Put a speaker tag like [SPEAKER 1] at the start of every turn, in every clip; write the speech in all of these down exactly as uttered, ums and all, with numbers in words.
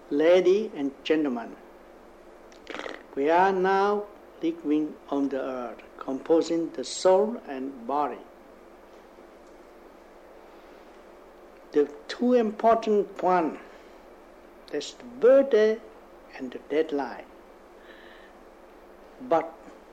[SPEAKER 1] Ladies and gentlemen, we are now living on the earth, composing the soul and body. The two important points, that's the birthday and the deadline. But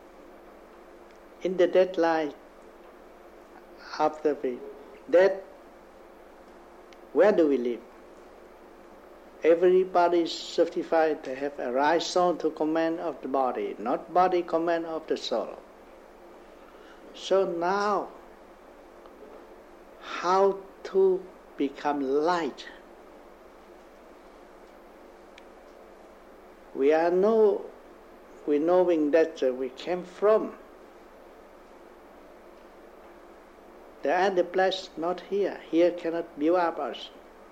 [SPEAKER 1] in the deadline, after the death, where do we live? Everybody is certified to have a right soul to command of the body, not body command of the soul. So now, how to become light? We are know, we knowing that uh, we came from the other place, not here. Here cannot build up us.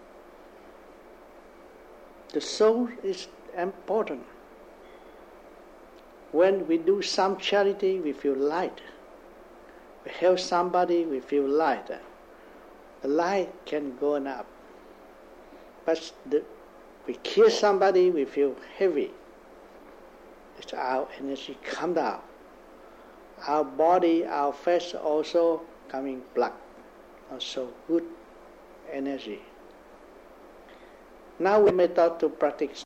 [SPEAKER 1] The soul is important. When we do some charity, we feel light. We help somebody, we feel light. The light can go up. But the, we kill somebody, we feel heavy. It's our energy come down. Our body, our face also coming black. Also good energy. Now we may start to practice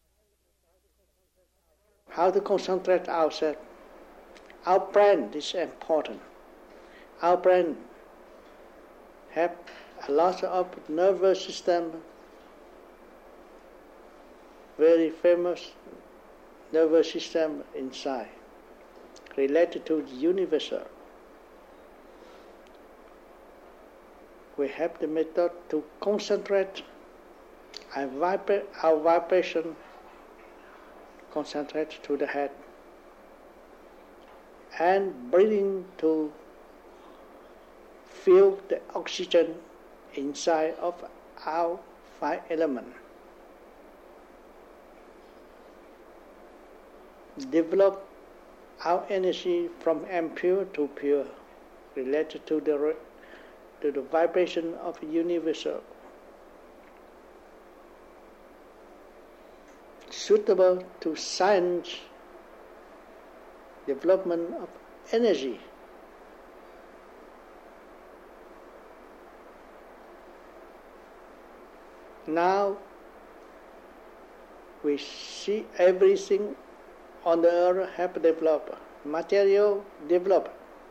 [SPEAKER 1] how to concentrate ourselves. Our brain is important. Our brain have a lot of nervous system, very famous nervous system inside, related to the universal. We have the method to concentrate our, vibra- our vibration, concentrate to the head, and breathing to feel the oxygen inside of our five elements. Develop our energy from impure to pure, related to the re- to the vibration of the universal. Suitable to science development of energy. Now we see everything on the earth have developed, material developed,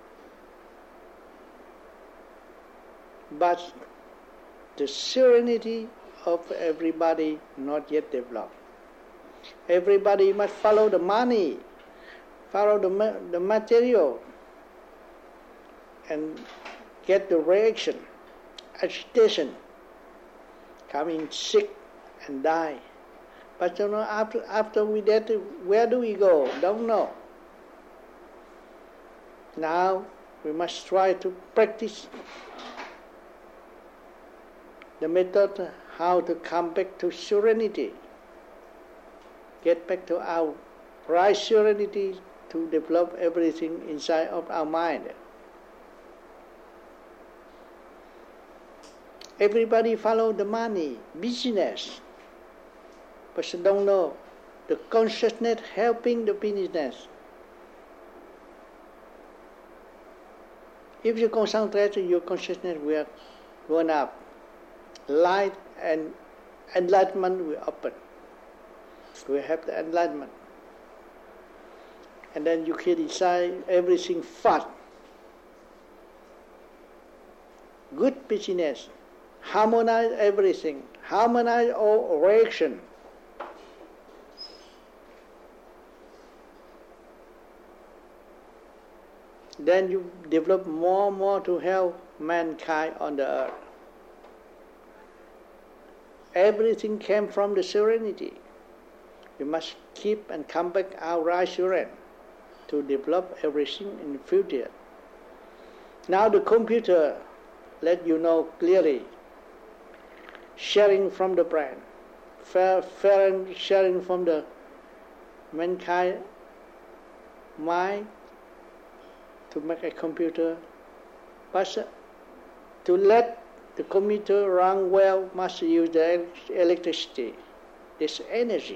[SPEAKER 1] but the serenity of everybody not yet developed. Everybody must follow the money, follow the, ma- the material, and get the reaction, agitation, coming sick and die. But you know, after after we dead, where do we go? Don't know. Now we must try to practice the method how to come back to serenity. Get back to our right serenity to develop everything inside of our mind. Everybody follow the money, business, but you don't know the consciousness helping the business. If you concentrate, your consciousness will go up. Light and enlightenment will open. We have the enlightenment. And then you can decide everything fast. Good business. Harmonize everything. Harmonize all reaction. Then you develop more and more to help mankind on the earth. Everything came from the serenity. We must keep and come back our right serenity to develop everything in the future. Now the computer let you know clearly, sharing from the brain, sharing from the mankind mind to make a computer, but to let the computer run well must use the electricity. this energy.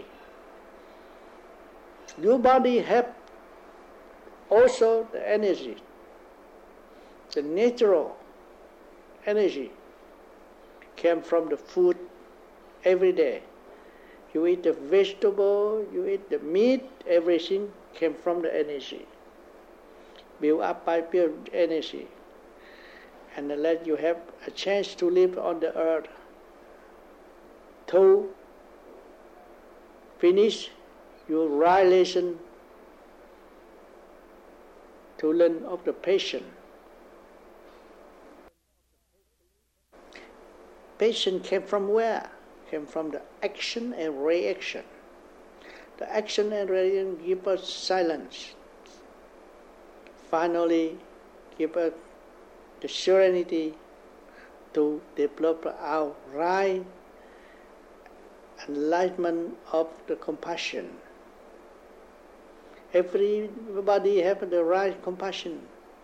[SPEAKER 1] Your body have also the energy, the natural energy came from the food every day. You eat the vegetable, you eat the meat, everything came from the energy, built up by pure energy, and let you have a chance to live on the earth to finish your relation to learn of the patient. Patient came from where? Came from the action and reaction. The action and reaction give us silence. Finally, give us the serenity to develop our right enlightenment of the compassion. Everybody have the right compassion.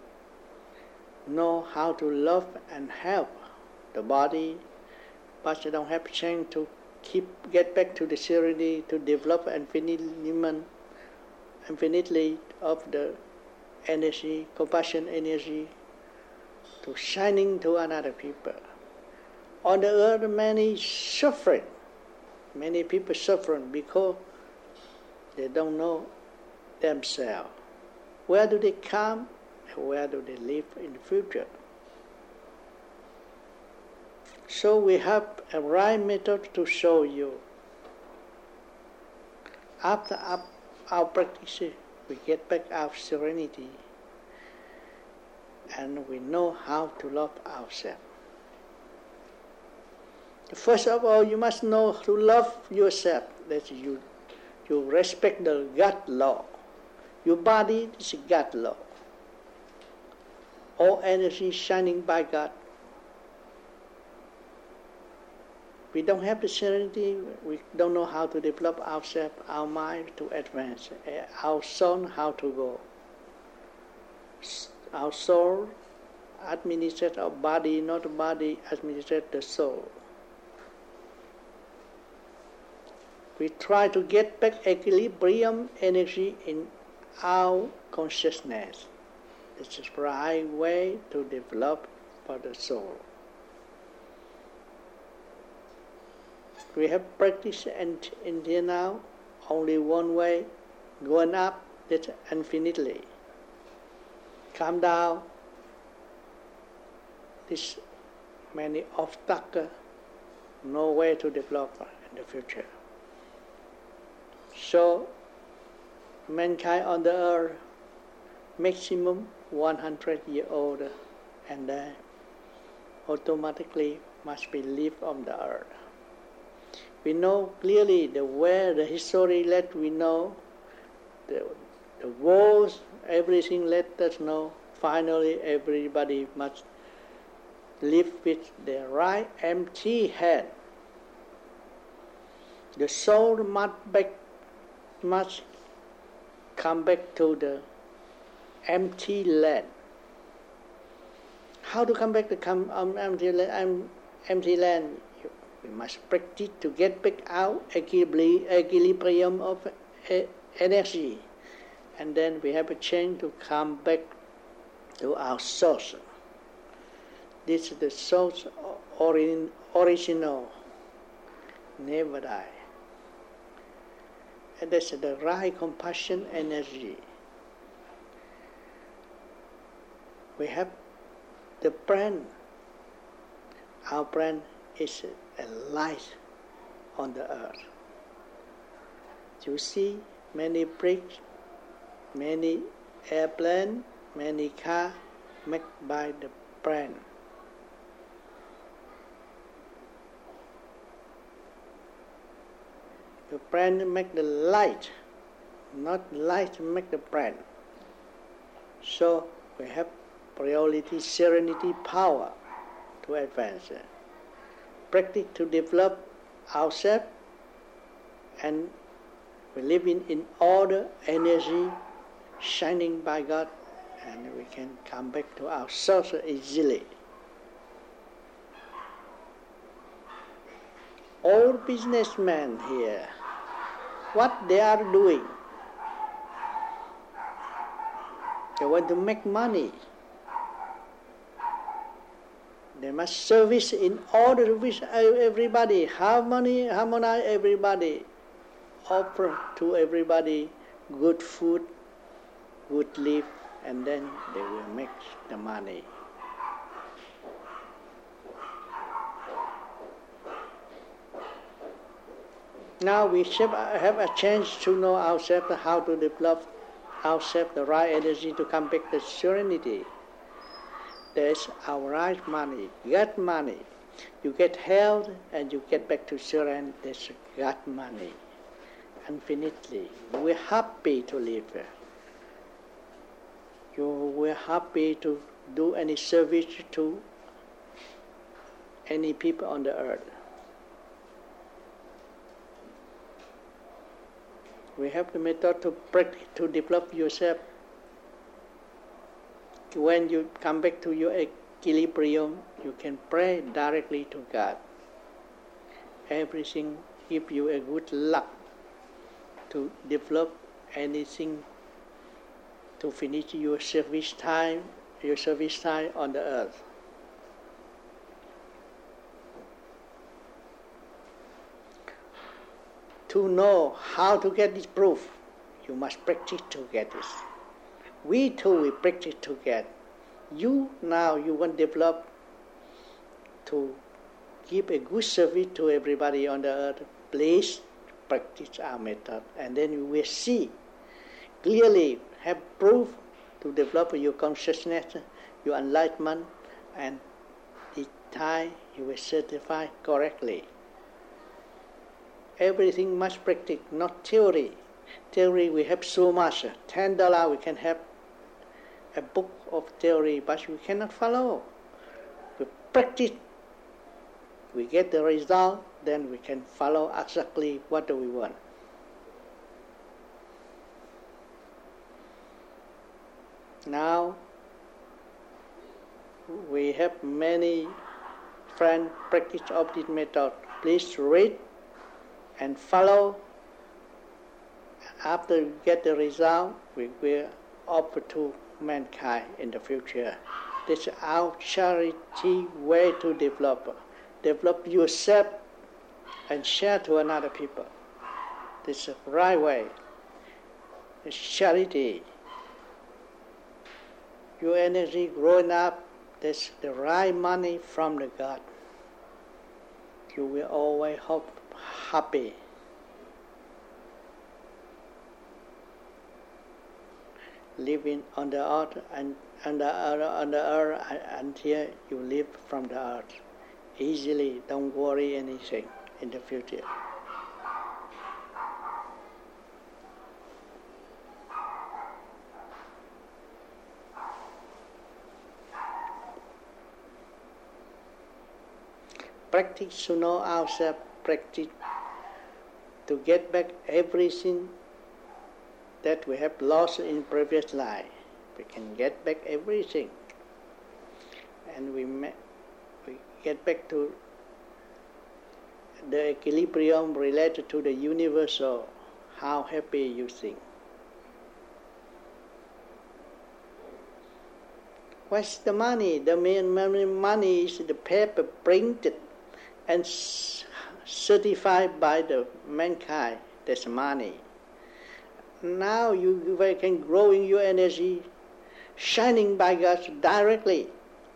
[SPEAKER 1] Know how to love and help the body, but you don't have chance to keep get back to the serenity to develop infinitely, infinitely of the energy, compassion energy, to shining to another people. On the earth, many suffering. Many people suffering because they don't know themselves. Where do they come and where do they live in the future? So we have a right method to show you. After our practice, we get back our serenity and we know how to love ourselves. First of all, you must know to love yourself, that you, you respect the God law. Your body is God law. All energy shining by God. We don't have the serenity, we don't know how to develop ourselves, our mind to advance, our soul how to go. Our soul administrates our body, not the body administrates the soul. We try to get back equilibrium energy in our consciousness. This is the right way to develop for the soul. We have practiced until now only one way, going up, that's infinitely. Come down, this many obstacles, no way to develop in the future. So, mankind on the earth, maximum one hundred years old, and then automatically must be live on the earth. We know clearly the where the history let we know, the, the wars, everything let us know. Finally, everybody must live with their right empty head. The soul must back, must come back to the empty land. How to come back to come um, empty land? Empty land. We must practice to get back out equilibrium of energy, and then we have a chance to come back to our source. This is the source origin, original, never die. And that's the right compassion energy. We have the brain. Our brain is a light on the earth. You see many bricks, many airplanes, many cars made by the brain. The brain make the light, not light make the brain. So we have priority, serenity, power to advance. Practice to develop ourselves, and we live in, in order, energy, shining by God, and we can come back to our source easily. All businessmen here, what they are doing? They want to make money. They must service in order to wish everybody, harmony, harmonize everybody, offer to everybody good food, good life, and then they will make the money. Now we have a chance to know ourselves, how to develop ourselves, the right energy to come back to serenity. There's our right money, God money. You get health and you get back to serenity. There's God money, infinitely. We're happy to live. You, we're happy to do any service to any people on the earth. We have the method to practice, to develop yourself. When you come back to your equilibrium, you can pray directly to God. Everything give you a good luck to develop anything, to finish your service time, your service time on the earth. To know how to get this proof, you must practice to get this. We too will practice to get. You now, you want to develop to give a good service to everybody on the earth. Please practice our method, and then you will see clearly, have proof to develop your consciousness, your enlightenment, and each time you will certify correctly. Everything must practice, not theory. Theory we have so much. Ten dollars we can have a book of theory, but we cannot follow. We practice, we get the result, then we can follow exactly what do we want. Now we have many friends practice of this method. Please read and follow. After we get the result, we will offer to mankind in the future. This is our charity way to develop. Develop yourself and share to another people. This is the right way. It's charity. Your energy growing up, that's the right money from the God. You will always hope happy. Living on the earth and on the earth, on the earth until you live from the earth easily. Don't worry anything in the future. Practice to know ourselves. Practice to get back everything that we have lost in previous life. We can get back everything, and we ma- we get back to the equilibrium related to the universal. How happy you think. What's the money? The main money is the paper printed and certified by the mankind. That's money. Now you can grow in your energy, shining by God directly.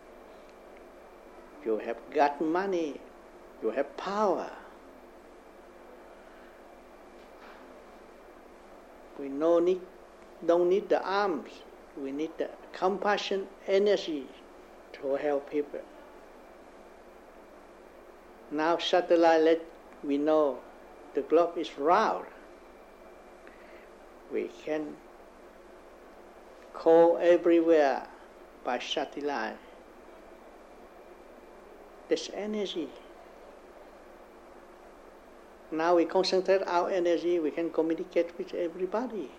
[SPEAKER 1] You have got money, you have power. We no need, don't need the arms, we need the compassion, energy to help people. Now satellite let we know the globe is round. We can call everywhere by satellite. This energy. Now we concentrate our energy, we can communicate with everybody.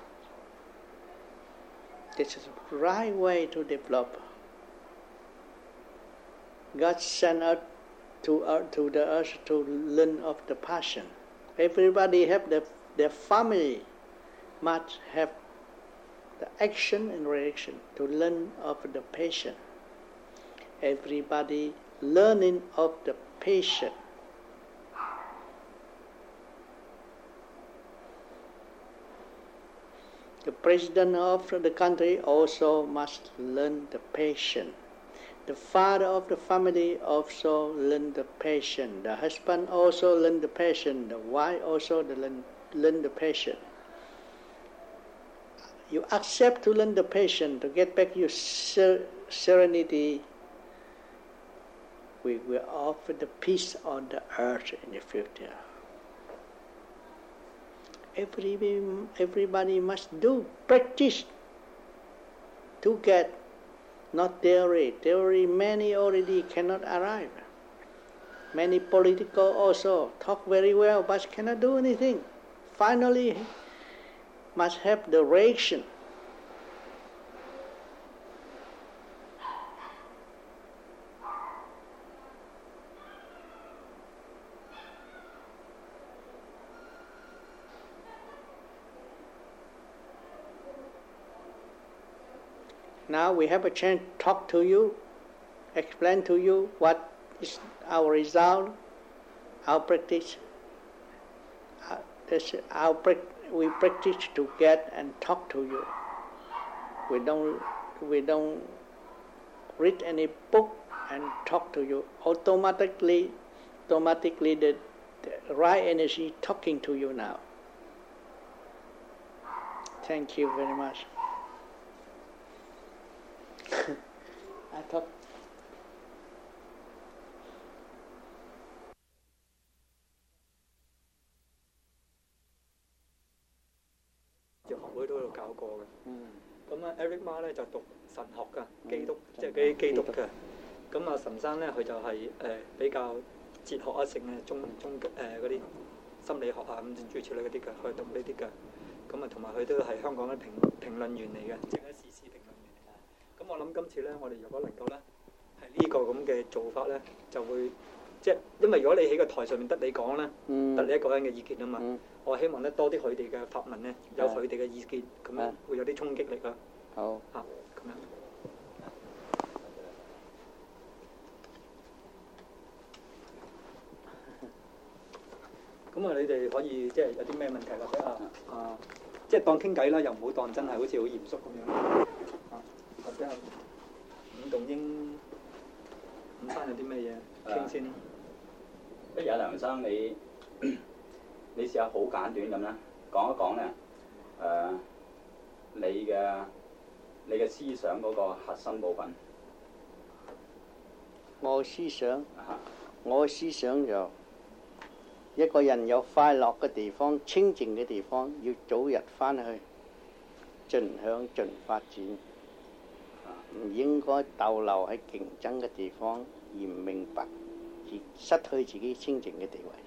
[SPEAKER 1] This is the right way to develop. God sent us to uh, to the earth to learn of the passion. Everybody have the their family must have the action and reaction to learn of the patient. Everybody learning of the patient. The president of the country also must learn the patient. The father of the family also learn the patient. The husband also learn the patient. The wife also learn, learn the patient. You accept to learn the patient to get back your ser- serenity. We will offer the peace on the earth in the future. Everybody, everybody must do practice to get, not theory. Theory many already cannot arrive. Many political also talk very well but cannot do anything. Finally, must have the reaction. Now we have a chance to talk to you, explain to you what is our result, our practice. Uh, this, our we practice to get and talk to you. We don't we don't read any book and talk to you. Automatically, automatically the, the right energy talking to you now. Thank you very much. I thought
[SPEAKER 2] 學會都有搞過嘅。咁啊 Eric Ma 咧就讀神學㗎，基督即係嗰啲基督嘅。咁啊岑生咧佢就係誒比較哲學一性嘅中中誒嗰啲心理學啊咁諸如此類嗰啲嘅，佢讀呢啲嘅。咁啊同埋佢都係香港嘅評評論員嚟嘅，即係時事評論員嚟嘅。咁我諗今次咧，我哋如果能夠咧係呢個咁嘅做法咧，就會即係因為如果你喺個台上面得你講咧，得你一個人嘅意見啊嘛。我希望咧多啲佢哋嘅發問咧，有佢哋嘅意見，咁樣會有啲衝擊力啦。
[SPEAKER 1] 好
[SPEAKER 2] 嚇咁樣。咁啊，你哋可以即係有啲咩問題或者啊啊，即係當傾偈啦，又唔好當真係好似好嚴肅咁樣。啊，或者伍棟英、伍生有啲咩嘢傾先？
[SPEAKER 3] 不如阿梁生你。你試下好簡短咁啦，講一講咧，誒、呃，你嘅你嘅思想嗰個核心部分。
[SPEAKER 1] 我思想，我思想就一個人有快樂嘅地方、清靜嘅地方，要早日翻去，盡享盡發展，唔應該逗留喺競爭嘅地方，而唔明白而失去自己清靜嘅地位。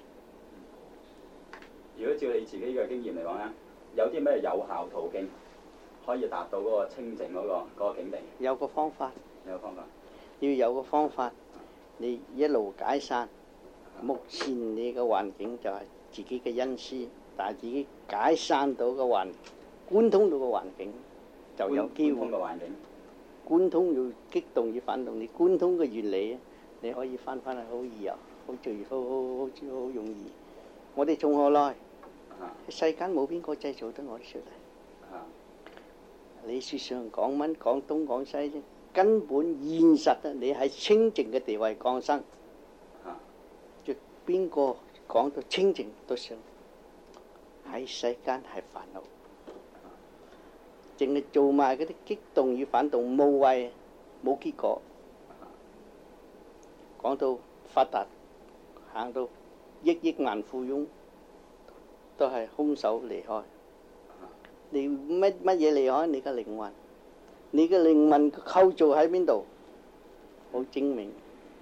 [SPEAKER 3] 如果照你自己嘅經驗嚟講咧，有啲咩有效途徑可以達到嗰個清靜嗰、嗰個嗰個境地？
[SPEAKER 1] 有個方法，
[SPEAKER 3] 有個方法，
[SPEAKER 1] 要有個方法，你一路解散。目前你嘅環境就係自己嘅恩師，但係自己解散到個環，貫通到個環境，就有機會。貫通嘅環境，貫通要激動與反動，你貫通嘅原理，你可以翻翻去好易啊，好最好好好好容易。我哋從何來？世間冇邊個製造得我哋出嚟。你說上講乜講東講西啫，根本現實啊！你喺清靜嘅地位降生，就邊個講到清靜都上喺世間係煩惱，淨係做埋嗰啲激動與反動，無謂冇結果。講到發達，行到億億萬富翁。都係空手離開，你乜乜嘢離開？你嘅靈魂，你嘅靈魂構造喺邊度？好精明。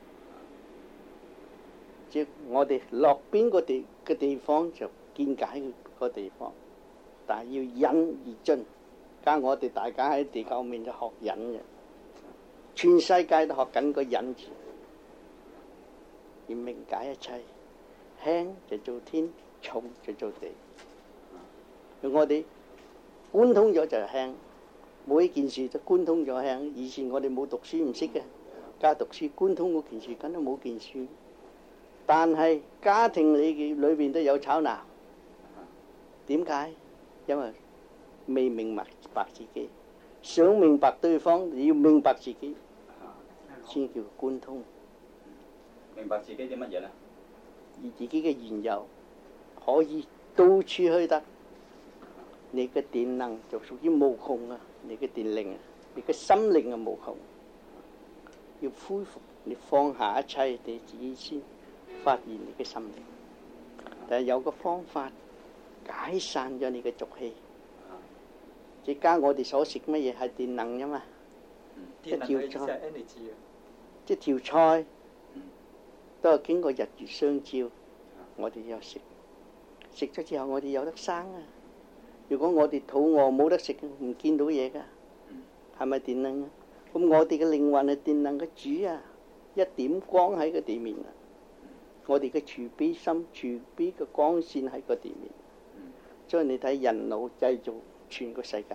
[SPEAKER 1] 即我哋落邊個地嘅地方就見解個地方，但係要忍而進。加我哋大家喺地球面就學忍嘅，全世界都學緊個忍字。 而明解一切。輕就做天，重就做地。我哋觀通咗就輕，每一件事都觀通咗輕。以前我哋冇讀書唔識嘅，家讀書觀通嗰件事，梗係冇件事。但係家庭裏裏邊都有吵鬧，點解？因為未明白白自己，想明白對方，要明白自己，先叫觀通。
[SPEAKER 3] 明白自己啲乜嘢咧？
[SPEAKER 1] 而自己嘅緣由可以到處去得。你嘅電能就屬於無窮啊！你嘅電靈啊，你嘅心靈啊無窮。要恢復，你放下一切，你自己先發現你嘅心靈。但係有個方法解散咗你嘅濁氣。即家我哋所食乜嘢係電能啫嘛？一條菜，即條菜都係經過日月相照，我哋有食。食咗之後，我哋有得生啊！如果我哋肚餓冇得食，唔見到嘢㗎，係咪電能啊？咁我哋嘅靈魂係電能嘅主啊！一點光喺個地面啊！我哋嘅慈悲心、慈悲嘅光線喺個地面，所以你睇人腦製造全個世界，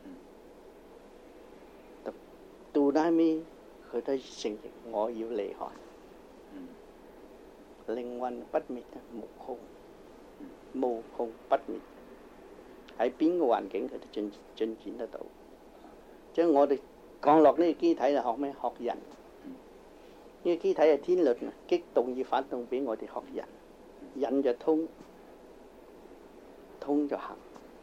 [SPEAKER 1] 到拉尾佢都承認我要離開，靈魂不滅啊，無窮，無窮不滅。喺邊個環境佢都進進展得到。即係我哋降落呢個機體就學咩？學人。呢個機體係天律啊，激動與反動俾我哋學人。人就通，通就行。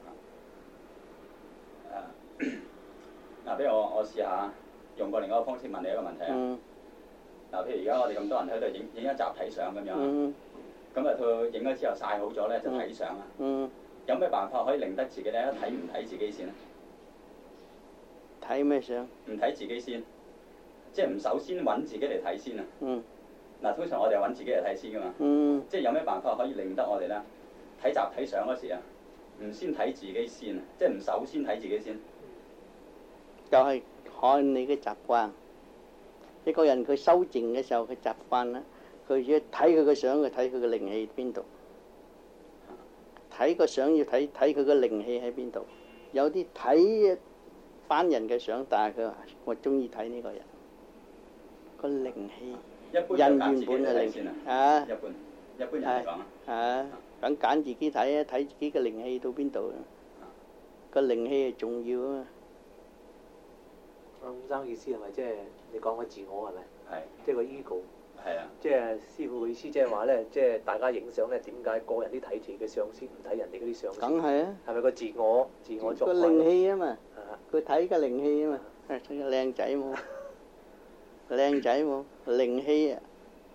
[SPEAKER 3] 誒，嗱，俾我我試下用過另一個方式問你一個問題啊。嗱，譬如而家我哋咁多人喺度影影一集體相咁樣，咁啊佢影咗之後曬好咗咧就睇相啦。嗯。有咩辦法可以令得自己咧睇唔睇自己先咧？
[SPEAKER 1] 睇咩相？
[SPEAKER 3] 唔睇自己先，即係唔首先揾自己嚟睇先啊！
[SPEAKER 1] 嗯。
[SPEAKER 3] 嗱，通常我哋係揾自己嚟睇先噶嘛。嗯。即係有咩辦法可以令得我哋咧睇集體相嗰時啊，唔先睇自己先啊，即係唔首先睇自己先。
[SPEAKER 1] 就係看你嘅習慣。一個人佢修靜嘅時候，佢習慣啦，佢要睇佢嘅相，佢睇佢嘅靈氣邊度。睇個相要睇睇佢個靈氣喺邊度，有啲睇一班人嘅相，但係佢話我中意睇呢個人個靈氣。人原本嘅靈氣啊，
[SPEAKER 3] 一般一般人嚟講啊，
[SPEAKER 1] 啊，咁揀自己睇啊，睇自己嘅靈氣到邊度啊，個靈氣係重要啊嘛。
[SPEAKER 4] 阿伍生意思係咪即係你講個自我係咪？
[SPEAKER 3] 係。
[SPEAKER 4] 即係個 ego。係
[SPEAKER 3] 啊，
[SPEAKER 4] 即係師傅嘅意思，即係話咧，即係大家影相咧，點解個人啲睇自己嘅相先，唔睇人哋嗰啲相先？
[SPEAKER 1] 梗係啊！
[SPEAKER 4] 係咪個自我自我作？
[SPEAKER 1] 個靈氣啊嘛，佢睇個靈氣啊嘛，睇個靚仔冇，靚仔冇，靈氣啊！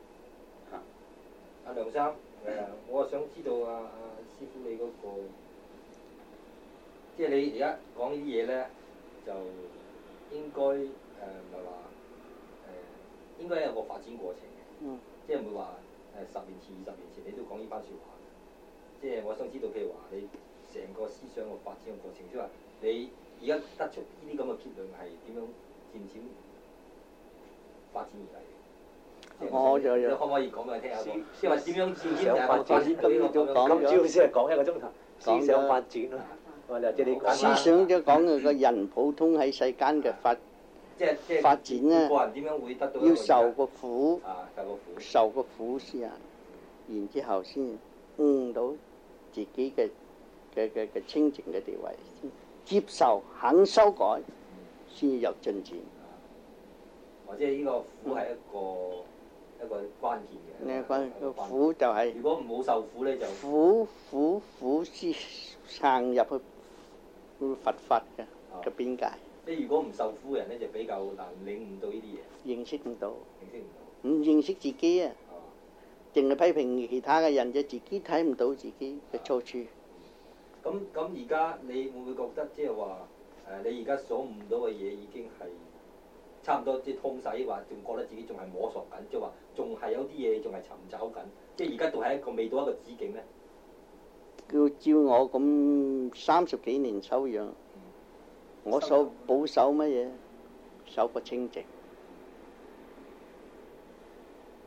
[SPEAKER 5] 阿梁生，誒，我想知道阿阿師傅你嗰個，即係你而家講呢啲嘢咧，就應該誒唔係話誒，應該有個發展過程。嗯，即係唔會話誒十年前、二十年前你都講呢番説話嘅，即係我想知道，譬如話你成個思想個發展嘅過程，即係話你而家得出呢啲咁嘅結論係點樣漸漸發展而嚟嘅？
[SPEAKER 1] 我就有，
[SPEAKER 5] 可唔可以講俾我聽下？即係話點樣漸漸發展？
[SPEAKER 4] 今朝先係講一個鐘頭思想發展咯。我哋即係你講
[SPEAKER 1] 思想就講個人普通喺世間嘅發。
[SPEAKER 5] 即係即係
[SPEAKER 1] 發展啊！
[SPEAKER 5] 個人點樣會得到？
[SPEAKER 1] 要受個苦，
[SPEAKER 5] 啊，受個苦，
[SPEAKER 1] 受個苦先啊，然之後先悟到自己嘅嘅嘅嘅清淨嘅地位，先接受肯修改，先有進展。
[SPEAKER 5] 或者呢個苦係一個、嗯、一個關鍵嘅。呢個關
[SPEAKER 1] 個苦就係、是、
[SPEAKER 5] 如果冇受苦咧，就
[SPEAKER 1] 苦苦苦先行入去佛法嘅嘅邊界。
[SPEAKER 5] 即係如果唔受苦嘅人咧，就比較難領悟到呢啲嘢。
[SPEAKER 1] 認識唔到，
[SPEAKER 5] 認識唔到。
[SPEAKER 1] 唔認識自己啊！淨係、哦、批評其他嘅人，就自己睇唔到自己嘅錯處。
[SPEAKER 5] 咁咁而家你會唔會覺得即係話誒？你而家所悟到嘅嘢已經係差唔多即係通晒，話仲覺得自己仲係摸索緊，即係話仲係有啲嘢仲係尋找緊。即係而家仲係一個未到一個止境咧。
[SPEAKER 1] 叫照我咁三十幾年修養。我守保守乜嘢？守個清淨。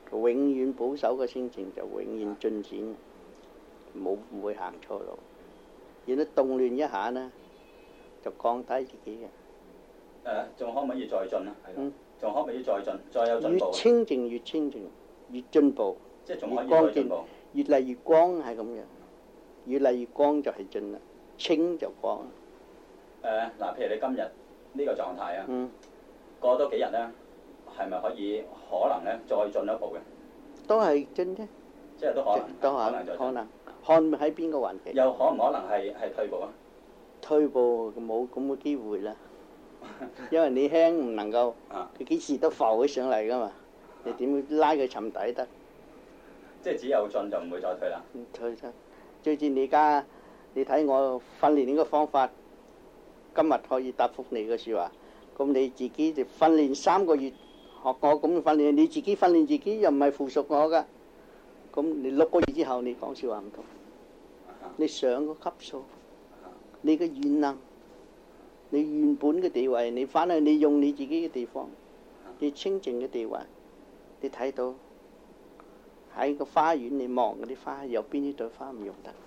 [SPEAKER 1] 永遠保守嘅心情就永遠進展，冇唔會行錯路。如果動亂一下呢，就降低自己嘅。
[SPEAKER 3] 誒，仲可唔可以再進啊？
[SPEAKER 1] 嗯，
[SPEAKER 3] 仲可唔可以再進？再有進步？
[SPEAKER 1] 越清靜越清靜，越進步。
[SPEAKER 3] 即係仲可以再進步。
[SPEAKER 1] 越嚟越光係咁樣，越嚟越光就係進啦，清就光。
[SPEAKER 3] 誒嗱，譬如你今日呢個狀態啊，
[SPEAKER 1] 嗯，
[SPEAKER 3] 過多幾日咧，係咪可以可能咧再進一步嘅？
[SPEAKER 1] 都係進啫，
[SPEAKER 3] 即係都可能，
[SPEAKER 1] 都
[SPEAKER 3] 可能再進。
[SPEAKER 1] 可能看喺邊個環境。
[SPEAKER 3] 又可唔可能係係退步啊？
[SPEAKER 1] 退步冇咁嘅機會啦，因為你輕唔能夠，
[SPEAKER 3] 啊，
[SPEAKER 1] 佢幾時都浮起上嚟噶嘛，你點會拉佢沉底得？
[SPEAKER 3] 即係只有進就唔會再退啦。
[SPEAKER 1] 唔退得，最至你而家你睇我訓練呢個方法，今日可以答覆你嘅説話，咁你自己就訓練三個月，學我咁訓練，你自己訓練自己又唔係附屬我噶，咁你六個月之後你講説話唔同，你上個級數，你嘅願能，你原本嘅地位，你翻去你用你自己嘅地方，你清靜嘅地位，你睇到。喺個花園，你望嗰啲花，有邊啲朵花唔用得？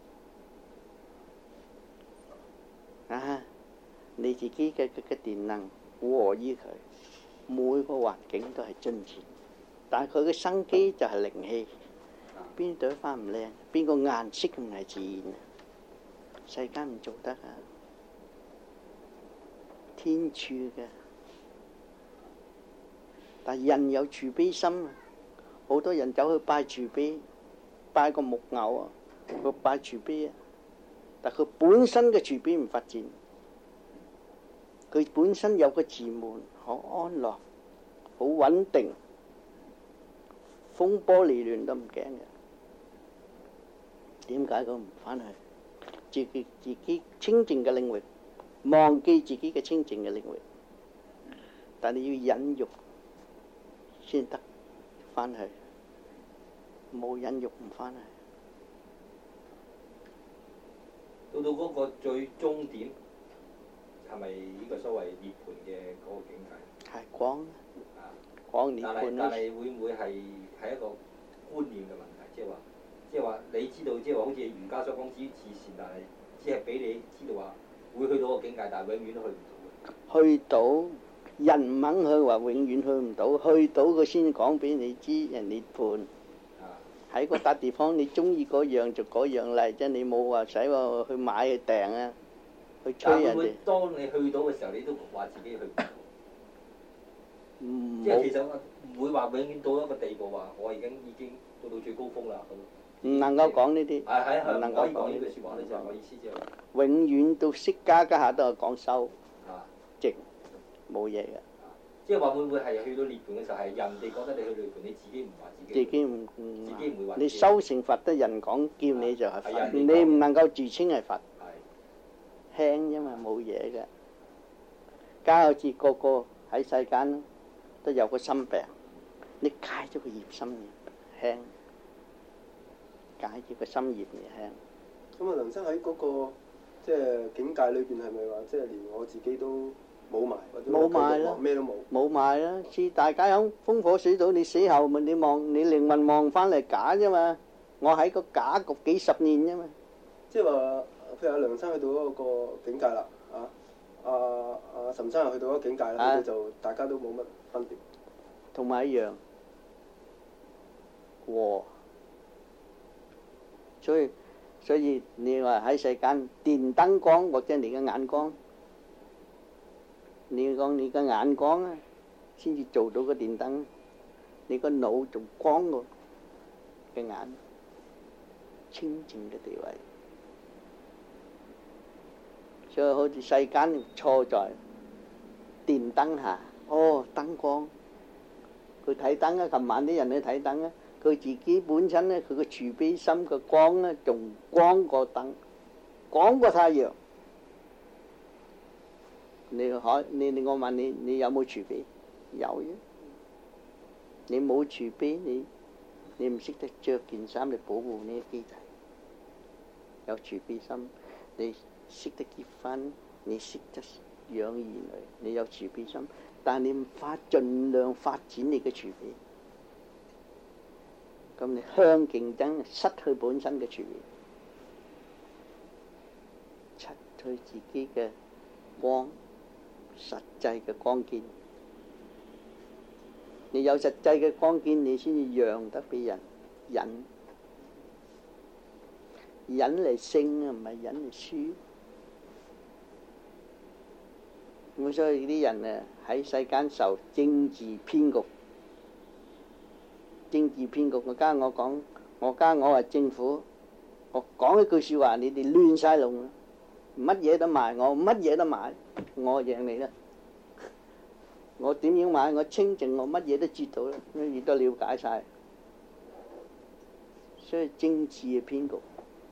[SPEAKER 1] 啊！你自己嘅嘅嘅電能和於佢，每個環境都係進前，但係佢嘅生機就係靈氣。邊朵花唔靚？邊個顏色唔係自然啊？世間唔做得啊！天處嘅，但係人有慈悲心啊！好多人走去拜慈悲，拜個木偶啊，佢拜慈悲啊，但佢本身嘅慈悲唔發展，佢本身有個自滿，好安樂，好穩定，風波離亂都唔驚嘅。點解佢唔翻去自己自己清淨嘅領域，忘記自己嘅清淨嘅領域？但你要忍辱先得。翻去冇忍辱唔翻去，
[SPEAKER 5] 到到嗰個最終點係咪呢個所謂涅槃嘅嗰個境界？
[SPEAKER 1] 係光
[SPEAKER 5] 啊，
[SPEAKER 1] 光涅
[SPEAKER 5] 但係
[SPEAKER 1] 槃
[SPEAKER 5] 但係會唔會係係一個觀念嘅問題？即係話，即係話你知道，即係話好似儒家所講之自善，但係只係俾你知道話會去到個境界，但係永遠都去唔到嘅。
[SPEAKER 1] 去到。人唔肯去話永遠去唔到，去到佢先講俾你知人涅槃。喺嗰笪地方你中意嗰樣就嗰樣嚟啫，你冇話使話去買去訂啊，去催人哋。
[SPEAKER 5] 當你去到嘅時候，你都話自己去唔到。
[SPEAKER 1] 嗯、
[SPEAKER 5] 即係其實唔會話永遠到一個地步話，我已經已經到到最高峰啦。
[SPEAKER 1] 唔能夠講呢啲。
[SPEAKER 5] 係係係，
[SPEAKER 1] 唔能
[SPEAKER 5] 夠
[SPEAKER 1] 夠講呢
[SPEAKER 5] 句説話咧，就係我意思即係話。
[SPEAKER 1] 永遠到釋迦家下都係講修，
[SPEAKER 5] 啊，
[SPEAKER 1] 靜。冇嘢嘅，
[SPEAKER 5] 即係話會唔會係去到涅槃嘅時候，係人哋覺得你去涅槃，你自己唔話自己？
[SPEAKER 1] 自己唔唔，
[SPEAKER 5] 自己唔會話。
[SPEAKER 1] 你修成佛得人講叫你就係佛，
[SPEAKER 5] 啊、
[SPEAKER 1] 你唔能夠自稱係佛。
[SPEAKER 5] 係。
[SPEAKER 1] 輕啫嘛，冇嘢嘅。家好似個個喺世間都有個心病，你戒咗個業心輕，戒咗個心業而輕。
[SPEAKER 6] 咁啊，梁生喺嗰個即係境界裏邊係咪話，即係連我自己都？冇埋，
[SPEAKER 1] 冇埋啦，
[SPEAKER 6] 咩都冇。
[SPEAKER 1] 冇埋啦，似大家響風火水土，你死後咪你望你靈魂望翻嚟假啫嘛。我喺個假局幾十年啫嘛。
[SPEAKER 6] 即係話，譬如阿梁生去到嗰個境界啦，啊，阿阿岑生又去到嗰個境界啦，啊、就大家都冇乜分別。
[SPEAKER 1] 同埋一樣，和。所以所以你話喺世間電燈光或者你嘅眼光。你講你個眼光啊，先至做到個電燈。你個腦仲光過嘅眼，清淨嘅地位。所以好似世間錯在電燈下，哦燈光。佢睇燈啊，琴晚啲人去睇燈啊，佢自己本身咧，佢個慈悲心嘅光咧，仲光過燈，光過太陽。你可你你我問你，你有冇慈悲？有嘅。你冇慈悲，你你唔識得着件衫嚟保護呢啲機體。有慈悲心，你識得結婚，你識得養兒女，你有慈悲心，但係你唔發盡量發展你嘅慈悲。 咁你向競爭，失去本身嘅全面，失去自己嘅光，實際嘅光見。你有實際嘅光見，你先至讓得俾人忍，忍嚟勝啊，唔係忍嚟輸。咁所以啲人啊喺世間受政治騙局，政治騙局。我家我講，我家我話政府，我講一句説話，你哋亂晒龍，乜嘢都賣我，乜嘢都買，我贏你啦。我點樣買？我清淨，我乜嘢都知道啦，乜嘢都了解晒。所以政治嘅騙局。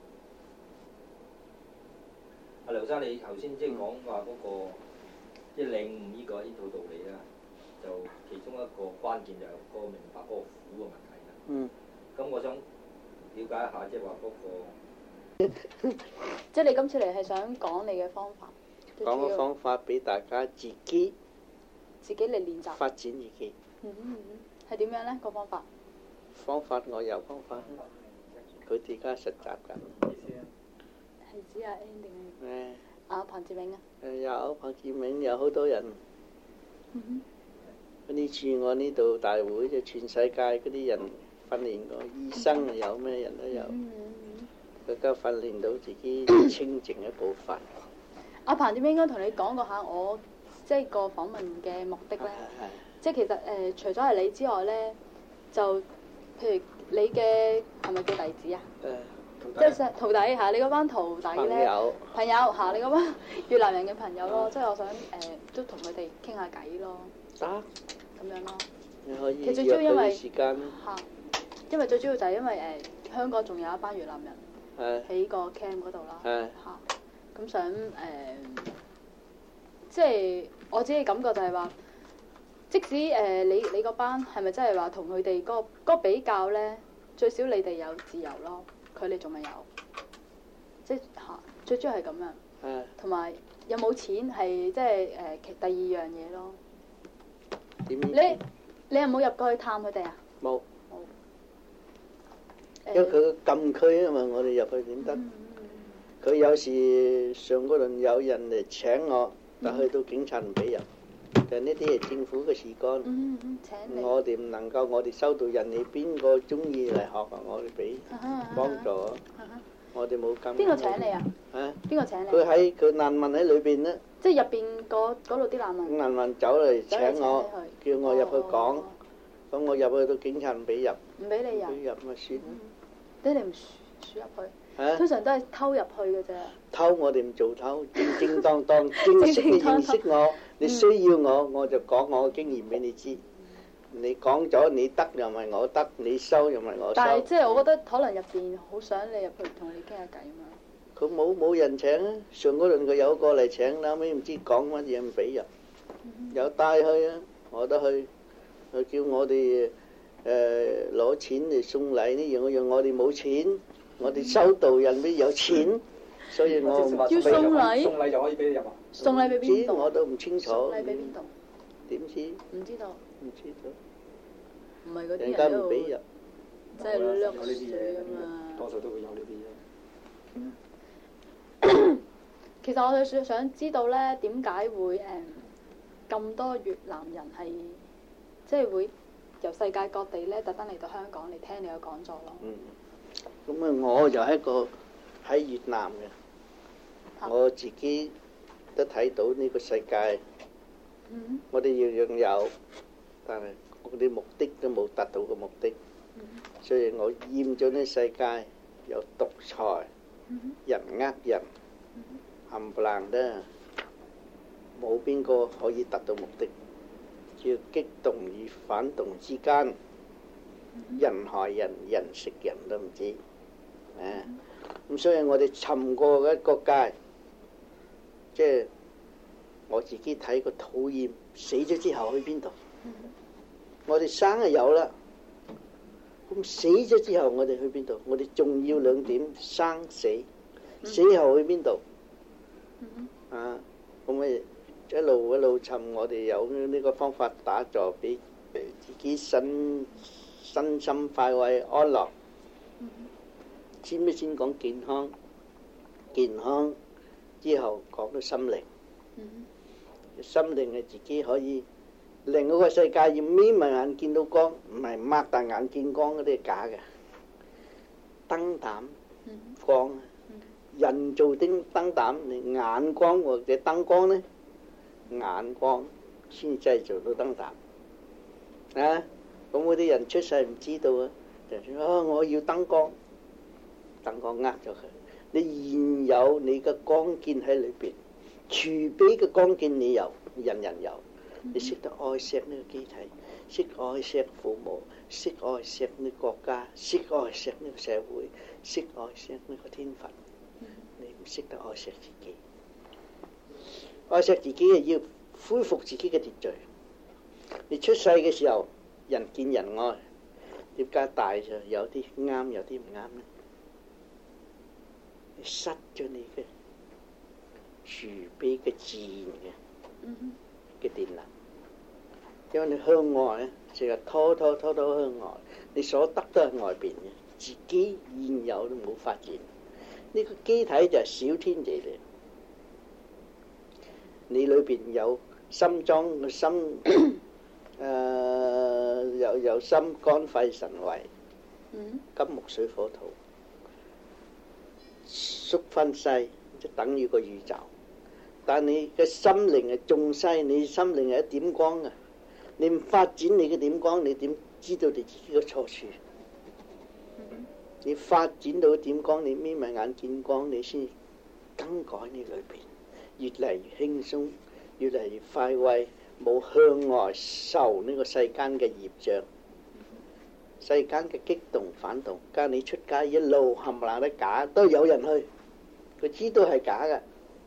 [SPEAKER 5] 阿劉生，你頭先即係講話嗰個即係領悟呢個呢套道理啦，就其中一個關鍵就係嗰個明白嗰個苦嘅問題啦。
[SPEAKER 1] 嗯。
[SPEAKER 5] 咁我想了解一下，即係話嗰個，
[SPEAKER 7] 即係你今次嚟係想講你嘅方法，
[SPEAKER 1] 講個方法俾大家自己
[SPEAKER 7] 自己嚟練習
[SPEAKER 1] 發展自己。
[SPEAKER 7] 嗯嗯嗯，係點樣咧？個方法？
[SPEAKER 1] 方法我有方法，佢哋而家實習緊。
[SPEAKER 7] 係指阿 Ann 定係？
[SPEAKER 1] 誒。
[SPEAKER 7] 啊，彭志明啊。
[SPEAKER 1] 誒有彭志明，有好多人。
[SPEAKER 7] 嗯哼。
[SPEAKER 1] 呢次我呢度大會就全世界嗰啲人訓練過，醫生啊有咩人都有。
[SPEAKER 7] 嗯嗯嗯。
[SPEAKER 1] 更加訓練到自己清淨嘅部分。
[SPEAKER 7] 阿彭志明應該同你講過下我即係個訪問嘅目的咧。即係其實誒、呃，除咗係你之外咧，就譬如你嘅係咪叫弟子啊？誒、呃，即係徒弟嚇，你嗰班徒弟咧，朋友，朋友嚇，你嗰班越南人嘅朋友咯，即係我想誒、呃、都同佢哋傾下偈咯。得。咁樣咯。
[SPEAKER 1] 你可以
[SPEAKER 7] 其實最主要因為
[SPEAKER 1] 時間
[SPEAKER 7] 嚇，因為最主要就係因為誒、呃、香港仲有一班越南人喺個 camp 嗰度啦嚇，咁想誒、呃，即係我自己感覺就係話。即使誒、呃、你你個班係咪真係話同佢哋嗰個比較咧？最少你哋有自由咯，佢哋仲未有，即係嚇最主要係咁樣。同埋的有冇錢係即係誒第二樣嘢咯。點？你你有冇入過去探佢哋啊？冇。冇。因為佢
[SPEAKER 1] 禁區啊嘛，我哋入去點得？佢、嗯、有時上嗰輪有人嚟請我，但去到警察唔俾入。就呢啲係政府嘅事幹，嗯嗯、我哋唔能夠，我哋收到人哋邊個中意嚟學啊，我哋俾幫助，啊啊、我哋冇咁。邊個請你啊？啊？邊個請你？佢喺佢難民喺裏邊咧。即係入邊嗰嗰度啲難民。難民走嚟請我，請叫我入去講，咁、哦哦、我入去到警察唔俾入。唔俾你入。唔俾入咪算咯。你哋唔輸入去？啊、通常都係偷入去嘅啫。偷我哋唔做偷，正正當當正式嘅認識我。你需要我，我就講我嘅經驗俾你知。你講咗你得又唔係我得，你收又唔係我收。但係即係我覺得可能入邊好想你入去同你傾下偈啊嘛。佢冇冇人請啊！上嗰輪佢有個嚟請，後尾唔知講乜嘢唔俾入。有帶去啊，我都去。佢叫我哋誒攞錢嚟送禮呢樣嗰樣，我哋冇錢，我哋收到人邊有錢。所以我要送禮，送禮就可以俾你入啊！送禮俾邊度？我都唔清楚。送禮俾邊度？點知？唔知道。唔知道。唔係嗰啲人喺度。人家唔俾入。即係掠水啊嘛。多數都會有呢啲嘢。其實我哋想想知道咧，點解會誒咁多越南人係即係會由世界各地咧特登嚟到香港嚟聽你嘅講座咯？嗯。咁啊，我就係一個喺越南嘅。我自己都睇到呢個世界，嗯、我哋樣樣有，但係我啲目的都冇達到個目的，嗯、所以我厭咗呢世界有獨裁，嗯、人呃人，冚唪唥都冇邊個可以達到目的，只要激動與反動之間，嗯、人害人，人食人都唔知，啊，咁、嗯、所以我哋尋過一個界。即係我自己睇個討厭，死咗之後去邊度？嗯、我哋生係有啦，咁死咗之後我哋去邊度？我哋仲要兩點：生死，嗯、死後去邊度？嗯、啊，咁咪一路一路尋，我哋有呢個方法打坐俾自己身身心快慰安樂。先咩先講健康，健康之後講到心靈。心靈係自己可以另外個世界要眯埋眼見到光，唔係擘大眼見光嗰啲係假嘅。燈膽光啊，人造啲燈膽，你眼光或者燈光呢？眼光先製造到燈膽啊！咁嗰啲人出世唔知道啊，就說啊我要燈光，燈光呃咗佢。你現有你嘅光見喺裏邊，慈悲嘅光見你有，人人有。你識得愛錫呢個機體，識愛錫父母，識愛錫呢個國家，識愛錫呢個社會，識愛錫呢個天份。你唔識得愛錫自己，愛錫自己係要恢復自己嘅秩序。你出世嘅時候，人見人愛，點解大就有啲啱，有啲唔啱呢？你失咗你嘅慈悲嘅自然嘅嘅電能，因為你向外咧，成日拖拖拖拖向外，你所得都係外邊嘅，自己現有都冇發展。呢、這個機體就係小天地嚟，你裏邊有心臟個心，誒、呃、有有心肝肺腎胃，金木水火土，縮分細即等於個宇宙。但你嘅心靈係仲細，你心靈係一點光啊！你唔發展你嘅點光，你點知道你自己嘅錯處？你發展到點光，你眯埋眼見光，你先更改你裏邊，越嚟越輕鬆，越嚟越快慰，冇向外受呢個世間嘅業障，世間嘅激動反動。加你出街一路冚唪唥都假，都有人去，佢知道係假嘅。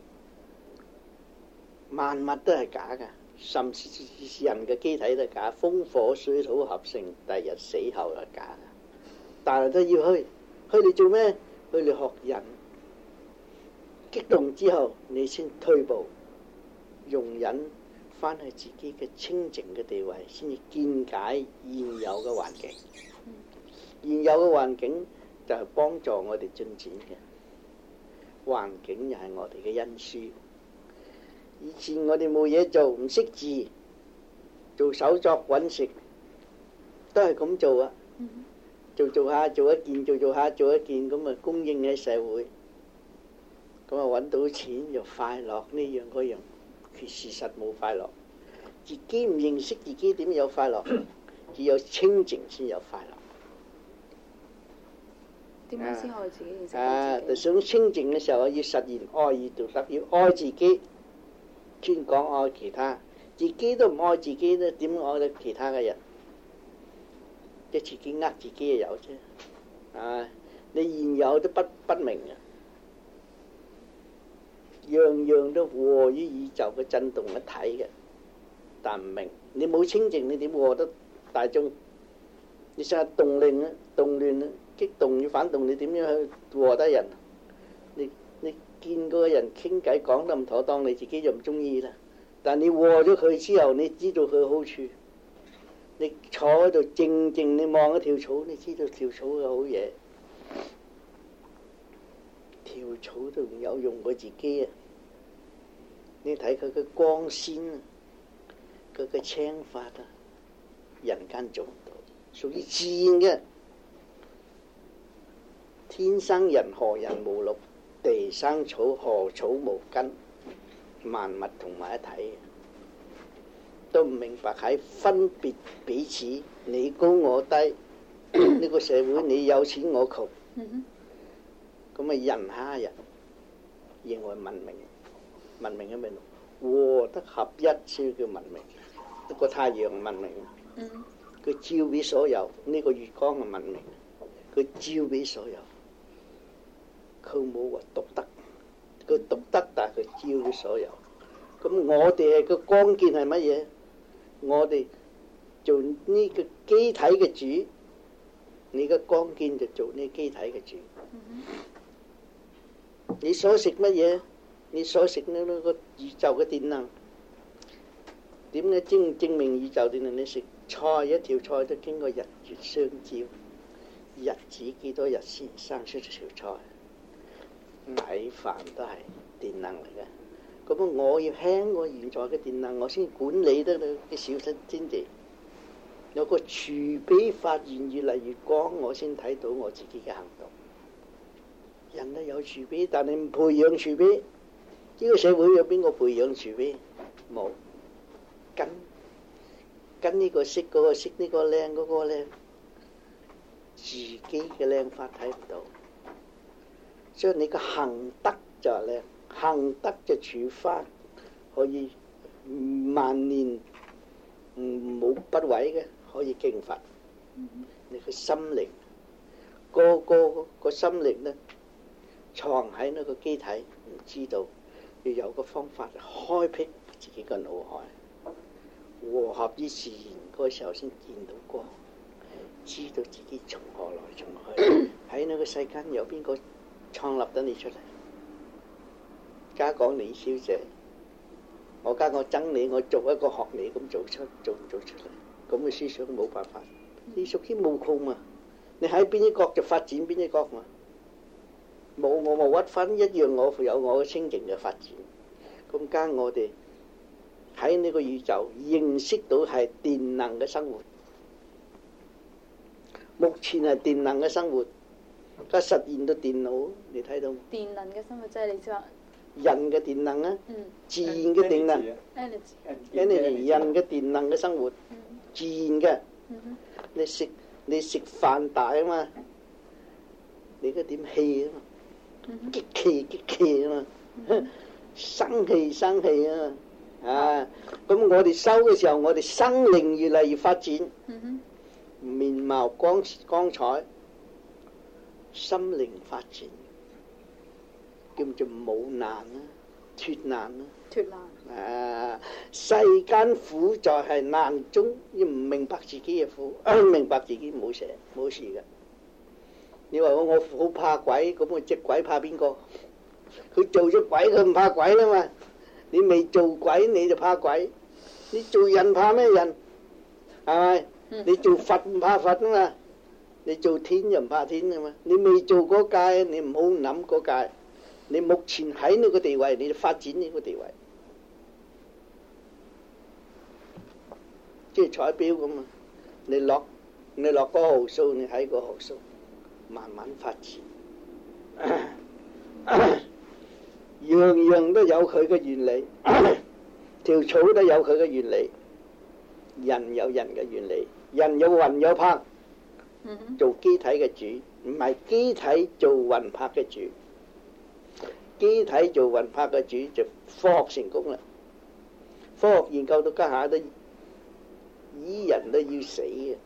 [SPEAKER 1] 萬物都係假嘅，甚至人嘅機體都係假，風火水土合成，第日死後係假嘅。但係都要去，去嚟做咩？去嚟學人。激動之後，你先退步，容忍翻去自己嘅清淨嘅地位，先至見解現有嘅環境。現有嘅環境就係幫助我哋進展嘅，環境又係我哋嘅恩師。以前我哋冇嘢做，唔識字，做手作揾食，都係咁做啊！做做下做一件，做做下做一件，咁啊供應喺社會，咁啊揾到錢又快樂，呢樣嗰樣，佢事實冇快樂，自己唔認識自己點有快樂，只有清淨先有快樂。
[SPEAKER 7] 點樣先可以自己認識
[SPEAKER 1] 啊！
[SPEAKER 7] 自己？
[SPEAKER 1] 就想清淨嘅時候，要實現愛與道德，要愛自己。專講愛其他，自己都唔愛自己咧，點愛得其他嘅人？即係自己呃自己嘅有啫。啊，你現有都不不明嘅，樣樣都和於宇宙嘅震動一體嘅，但唔明。你冇清淨，你點和得大眾？你成日動亂啊，動亂啊，激動與反動，你點樣去和得人？你你。見嗰個人傾偈講得唔妥當，你自己就唔中意啦。但你和咗佢之後，你知道佢嘅好處。你坐喺度靜靜，你望一條草，你知道條草嘅好嘢。條草都唔有用過自己啊！你睇佢嘅光鮮啊，佢嘅青發啊，人間做唔到，屬於自然嘅。天生人，何人無六？地生草，何草無根？萬物同埋一體，都唔明白喺分別彼此，你高我低，呢個社會你有錢我窮，咁啊人蝦人，認為文明，文明係咩？和得合一先叫文明。一個太陽文明，佢照俾所有，呢個月光嘅文明，佢照俾所有。佢冇話獨特，佢獨特，但係佢照咗所有。咁我哋係個光見係乜嘢？我哋做呢個機體嘅主，你嘅光見就做呢個機體嘅主。你所食乜嘢？你所食呢個宇宙嘅電能，點解證證明宇宙電能？你食菜一條菜都經過日月相照，日子幾多日先生出條菜？米飯都係電能嚟嘅。咁我要輕我現在嘅電能，我先管理得到啲小室天地。有個儲備發現越嚟越廣，我先睇到我自己嘅行動。人都有儲備，但係唔培養儲備。呢個社會有邊個培養儲備？冇。跟跟呢個識嗰個識，呢個靚嗰個靚，自己嘅靚法睇唔到。所以你個行德就係靚，行德就儲翻，可以萬年唔冇不毀嘅，可以敬佛。你個心靈，個個個心靈咧，藏喺呢個機體，唔知道要有個方法開闢自己個腦海。和合於自然嗰個時候先見到光，知道自己從何來從去。喺呢個世間有邊個創立得你出嚟？家講李小姐，我家我憎你，我做一個學你咁做出做唔做出嚟？咁嘅思想冇辦法，你屬於無窮嘛。你喺邊一角就發展邊一角嘛。冇我冇屈分一樣，我有我嘅清淨嘅發展。咁加我哋。喺呢個宇宙認識到係電能嘅生活，目前係電能嘅生活，而家實現到電腦，你睇到？
[SPEAKER 7] 電能嘅生活即係你知話
[SPEAKER 1] 人嘅電能啊，
[SPEAKER 7] 嗯、
[SPEAKER 1] 自然嘅電能
[SPEAKER 7] ，energy，energy，
[SPEAKER 1] 人嘅電能嘅生活，嗯、自然嘅。
[SPEAKER 7] 嗯、
[SPEAKER 1] 你食你食飯大啊嘛，你嗰點氣啊嘛，嗯、激氣激氣啊嘛，嗯、生氣生氣啊嘛。啊！咁我哋修嘅時候，我哋生靈越嚟越發展，嗯、哼面貌光光彩，心靈發展，叫做冇難啦，脫難啦，
[SPEAKER 7] 脫難。
[SPEAKER 1] 啊！世間苦在係難中，要唔明白自己嘅苦，明白自己冇事冇事嘅。你話我我好怕鬼，咁我隻鬼怕邊個？佢做咗鬼，佢唔怕鬼啦嘛。你未做鬼你就怕鬼，你做人怕咩人？係咪？嗯、你做佛唔怕佛啊嘛，你做天又唔怕天啊嘛。你未做嗰界，你唔好諗嗰界。你目前喺呢個地位，你就發展呢個地位。即係彩標咁啊！你落你落個號數，你睇個號數，慢慢發展。樣樣都有佢嘅原理，條草都有佢嘅原理，人有人嘅原理，人有魂有魄，做機體嘅主，唔係機體做魂魄嘅主。機體做魂魄嘅主就科學成功啦。科學研究到家下都醫人都要死嘅，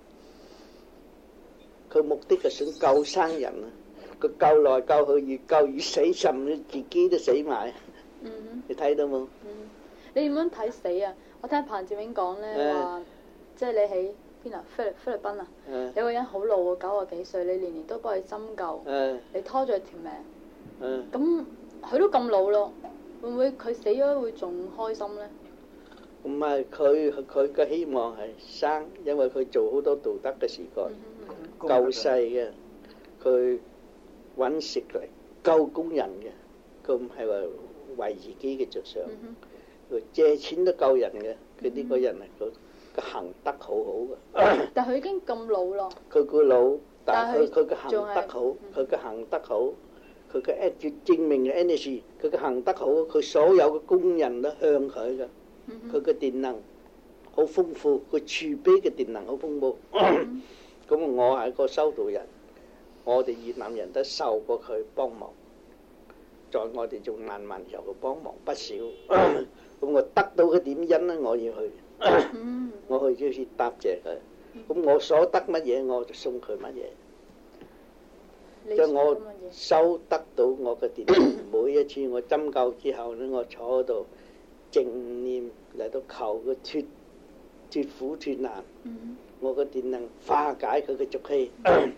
[SPEAKER 1] 佢目的係想救生人啊。佢救來救去，越救越死，甚至自己都死埋。嗯、你睇到冇？
[SPEAKER 7] 嗯、你點樣睇死啊？我聽彭志永講咧話，即係你喺邊啊？菲律菲律賓啊？嗯、有個人好老喎，九十幾歲，你年年都幫佢針灸，嗯、你拖住佢條命。咁佢、嗯、都咁老咯，會唔會佢死咗會仲開心咧？
[SPEAKER 1] 唔係，佢佢嘅希望係生，因為佢做好多道德嘅事幹，救世嘅佢。揾食嚟救工人嘅，佢唔係話為自己嘅着想，佢、嗯、借錢都救人嘅。佢呢個人係佢個行德好好嘅。但
[SPEAKER 7] 係佢已經咁老咯。
[SPEAKER 1] 佢個老，但係佢佢嘅行德好，佢嘅行德好，佢嘅 energy 證明嘅 energy， 佢嘅行德好，佢所有嘅工人都向佢嘅，佢嘅電能好豐富，佢儲備嘅電能好豐富。咁我係個修道人。我哋越南人都受過佢幫忙，在我哋仲難民受佢幫忙不少。咁我得到佢點因咧？我要去，我去就是答謝佢。咁我所得乜嘢，我就送佢乜嘢。即係我收得到我嘅電能，每一次我針灸之後咧，我坐喺度正念嚟到求佢脫脫苦脫難。我嘅電能化解佢嘅濁氣。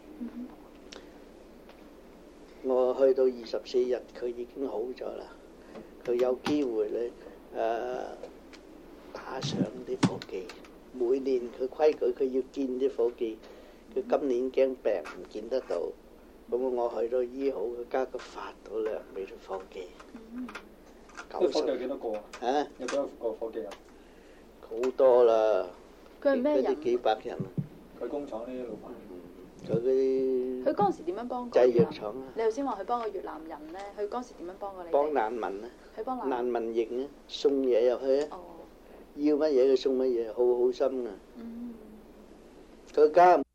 [SPEAKER 1] 我去到二十四日，佢已經好咗啦。佢有機會咧，誒、呃、打上啲科技， 每年佢規矩佢要見啲伙計，佢今年驚病唔見得到，咁我去到醫好，佢加個發到糧俾啲伙計。
[SPEAKER 2] 九十。伙計有幾多個啊？
[SPEAKER 1] 嚇？
[SPEAKER 2] 有幾多個伙計啊？
[SPEAKER 1] 好多啦。
[SPEAKER 7] 佢係咩人？
[SPEAKER 1] 嗰啲幾百人啊！
[SPEAKER 2] 佢工廠呢啲老闆。
[SPEAKER 1] 佢嗰啲。
[SPEAKER 7] 佢嗰陣時點樣幫？
[SPEAKER 1] 製藥廠啊！
[SPEAKER 7] 你頭先話佢幫個越南人咧，佢嗰陣時點樣幫過你哋？
[SPEAKER 1] 幫難民啊！
[SPEAKER 7] 佢幫難
[SPEAKER 1] 難民營啊，送嘢入去啊！
[SPEAKER 7] 哦。
[SPEAKER 1] 要乜嘢佢送乜嘢，好好心啊！
[SPEAKER 7] 嗯。
[SPEAKER 1] 佢家